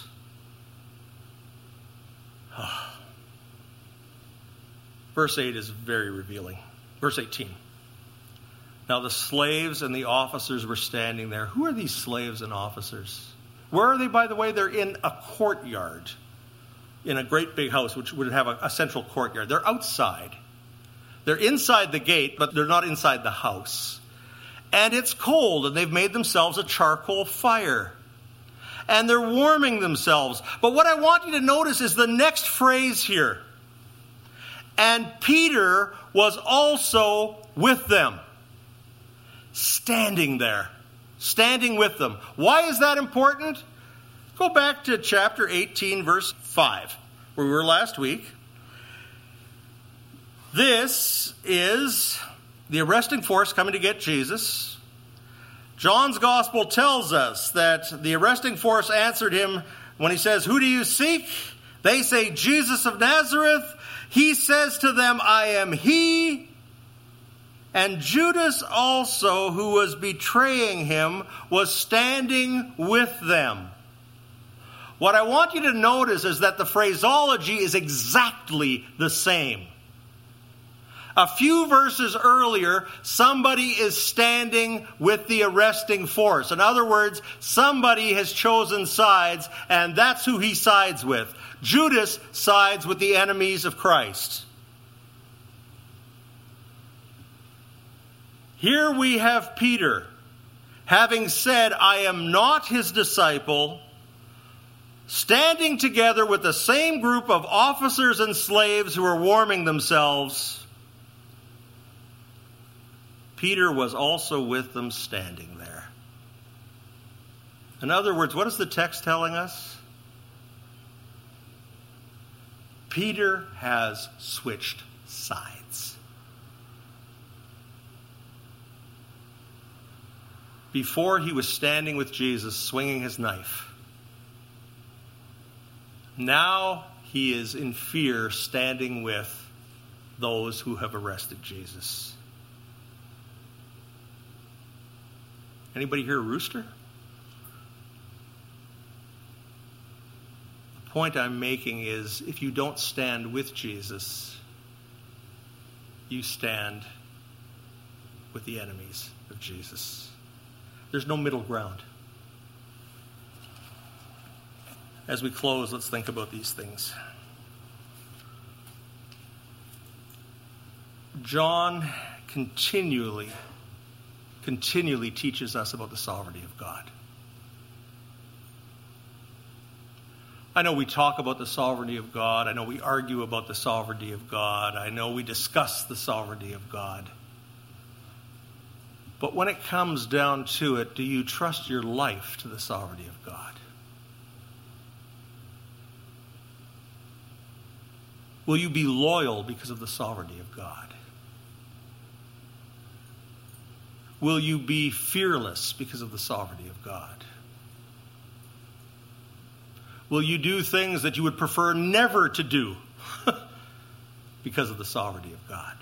Verse 8 is very revealing. Verse 18. "Now the slaves and the officers were standing there." Who are these slaves and officers? Where are they, by the way? They're in a courtyard, in a great big house, which would have a central courtyard. They're outside. They're inside the gate, but they're not inside the house. And it's cold, and they've made themselves a charcoal fire. And they're warming themselves. But what I want you to notice is the next phrase here. "And Peter was also with them." Standing there. Standing with them. Why is that important? Go back to chapter 18, verse 5, where we were last week. This is the arresting force coming to get Jesus. John's gospel tells us that the arresting force answered him when he says, "Who do you seek?" They say, "Jesus of Nazareth." He says to them, "I am he." And Judas also, who was betraying him, was standing with them. What I want you to notice is that the phraseology is exactly the same. A few verses earlier, somebody is standing with the arresting force. In other words, somebody has chosen sides, and that's who he sides with. Judas sides with the enemies of Christ. Here we have Peter, having said, "I am not his disciple," standing together with the same group of officers and slaves who are warming themselves. Peter was also with them, standing there. In other words, what is the text telling us? Peter has switched sides. Before he was standing with Jesus, swinging his knife. Now he is in fear, standing with those who have arrested Jesus. Anybody hear a rooster? The point I'm making is, if you don't stand with Jesus, you stand with the enemies of Jesus. There's no middle ground. As we close, let's think about these things. John continually teaches us about the sovereignty of God. I know we talk about the sovereignty of God. I know we argue about the sovereignty of God. I know we discuss the sovereignty of God. But when it comes down to it, do you trust your life to the sovereignty of God? Will you be loyal because of the sovereignty of God? Will you be fearless because of the sovereignty of God? Will you do things that you would prefer never to do because of the sovereignty of God?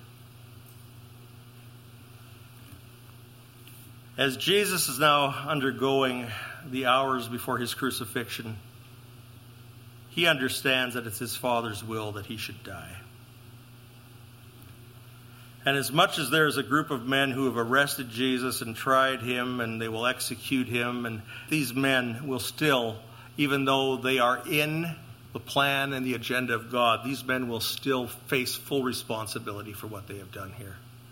As Jesus is now undergoing the hours before his crucifixion, he understands that it's his Father's will that he should die. And as much as there is a group of men who have arrested Jesus and tried him and they will execute him, and these men will still, even though they are in the plan and the agenda of God, these men will still face full responsibility for what they have done here.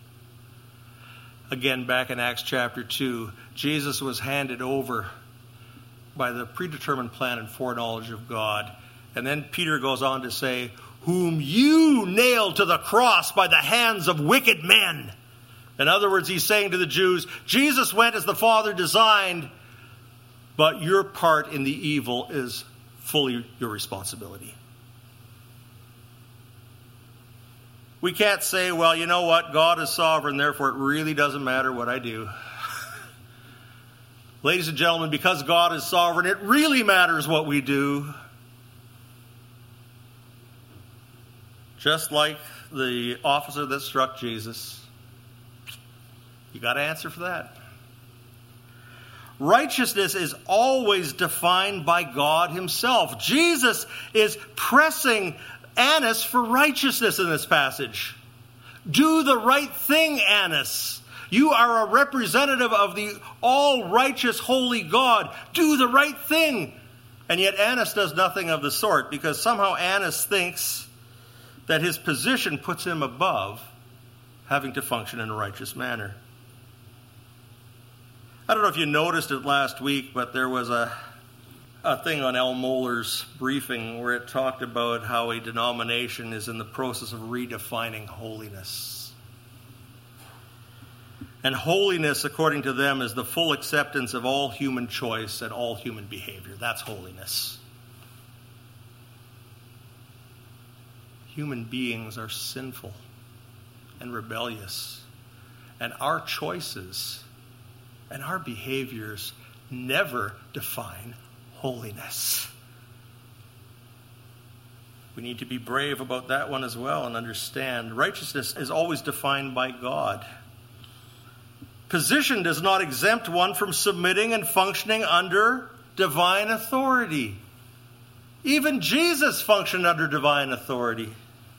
Again, back in Acts chapter 2, Jesus was handed over by the predetermined plan and foreknowledge of God. And then Peter goes on to say, whom you nailed to the cross by the hands of wicked men. In other words, he's saying to the Jews, Jesus went as the Father designed, but your part in the evil is fully your responsibility. We can't say, well, you know what, God is sovereign, therefore it really doesn't matter what I do. Ladies and gentlemen, because God is sovereign, it really matters what we do. Just like the officer that struck Jesus. You got to answer for that. Righteousness is always defined by God himself. Jesus is pressing Annas for righteousness in this passage. Do the right thing, Annas. You are a representative of the all-righteous, holy God. Do the right thing. And yet Annas does nothing of the sort, because somehow Annas thinks that his position puts him above having to function in a righteous manner. I don't know if you noticed it last week, but there was a thing on Al Mohler's briefing where it talked about how a denomination is in the process of redefining holiness. And holiness, according to them, is the full acceptance of all human choice and all human behavior. That's holiness. Human beings are sinful and rebellious, and our choices and our behaviors never define holiness. We need to be brave about that one as well and understand righteousness is always defined by God. Position does not exempt one from submitting and functioning under divine authority. Even Jesus functioned under divine authority.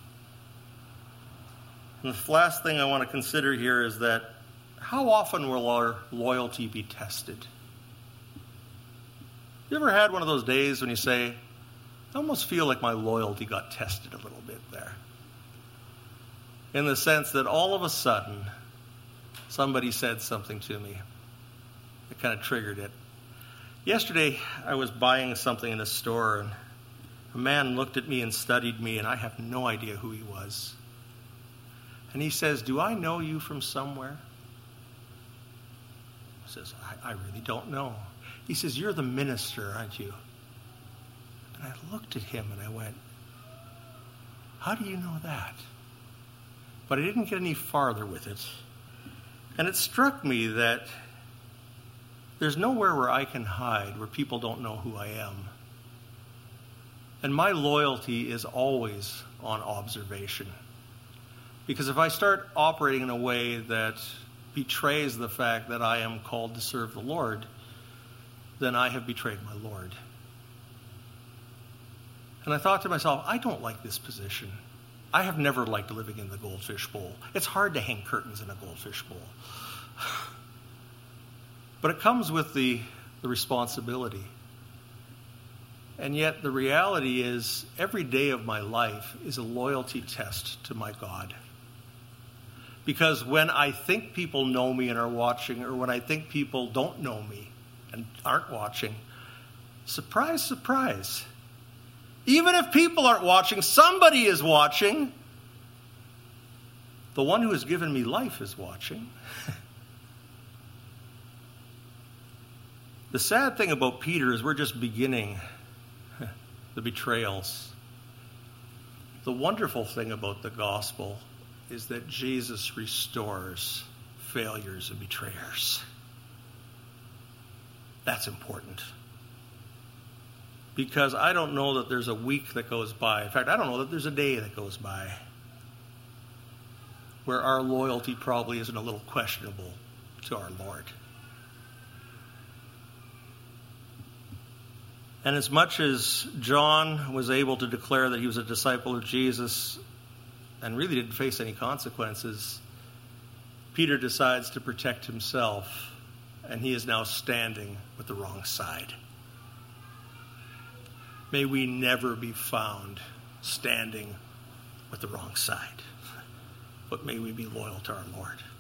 And the last thing I want to consider here is that how often will our loyalty be tested? You ever had one of those days when you say, I almost feel like my loyalty got tested a little bit there? In the sense that all of a sudden, somebody said something to me that kind of triggered it. Yesterday, I was buying something in a store, and a man looked at me and studied me, and I have no idea who he was. And he says, do I know you from somewhere? I says, I really don't know. He says, you're the minister, aren't you? And I looked at him and I went, How do you know that? But I didn't get any farther with it. And it struck me that there's nowhere where I can hide where people don't know who I am. And my loyalty is always on observation. Because if I start operating in a way that betrays the fact that I am called to serve the Lord, then I have betrayed my Lord. And I thought to myself, I don't like this position. I have never liked living in the goldfish bowl. It's hard to hang curtains in a goldfish bowl. But it comes with the responsibility. And yet the reality is every day of my life is a loyalty test to my God. Because when I think people know me and are watching, or when I think people don't know me and aren't watching, surprise, surprise. Even if people aren't watching, somebody is watching. The one who has given me life is watching. The sad thing about Peter is we're just beginning the betrayals. The wonderful thing about the gospel is that Jesus restores failures and betrayers. That's important. Because I don't know that there's a week that goes by. In fact, I don't know that there's a day that goes by where our loyalty probably isn't a little questionable to our Lord. And as much as John was able to declare that he was a disciple of Jesus and really didn't face any consequences, Peter decides to protect himself, and he is now standing with the wrong side. May we never be found standing with the wrong side, but may we be loyal to our Lord.